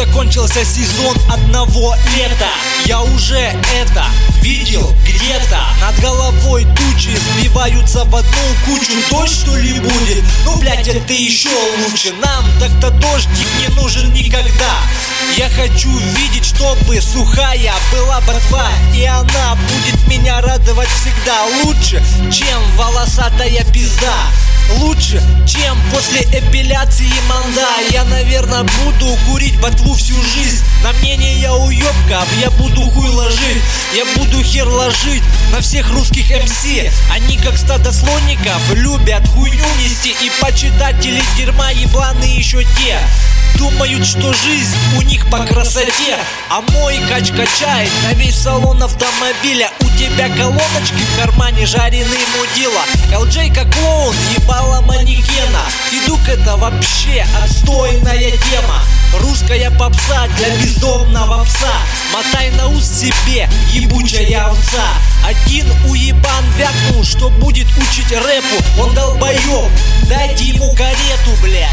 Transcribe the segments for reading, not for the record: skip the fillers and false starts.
закончился сезон одного лета. Я уже это видел где-то. Над головой тучи сбиваются в одну кучу. Дождь что ли будет? Ну блять, это еще лучше. Нам так-то дождик не нужен никогда. Я хочу видеть, чтобы сухая была ботва, и она будет меня радовать всегда. Лучше, чем волосатая пизда. Лучше, чем после эпиляции манда. Я, наверное, буду курить ботву всю жизнь. На мнение уёбков я буду хуй ложить. Я буду хер ложить на всех русских МС. Они как стадо слоников любят хуйню нести. И почитатели дерьма ебланы еще те думают, что жизнь у них по красоте. А мой кач качает на весь салон автомобиля. У тебя колоночки в кармане, жареный мудила. LJ как клоун, ебала манекена. Федук это вообще отстойная тема. Русская попса для бездомного пса. Мотай на ус себе, ебучая овца. Один уебан вякнул, что будет учить рэпу. Он долбоёб, дайте ему карету, блядь.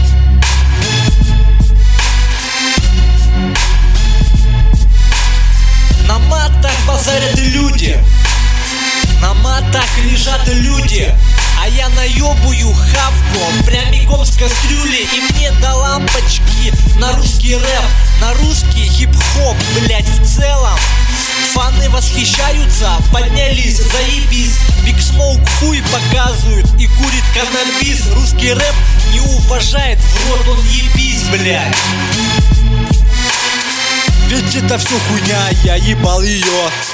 На матах базарят люди, на матах лежат люди. А я наебую хавку прямиком с кастрюли. И мне до лампочки на русский рэп, на русский хип-хоп, блять, в целом. Фаны восхищаются, поднялись, заебись. Big Smoke хуй показывает и курит каннабис. Русский рэп не уважает, в рот он ебись, блять. Ведь это все хуйня, я ебал ее.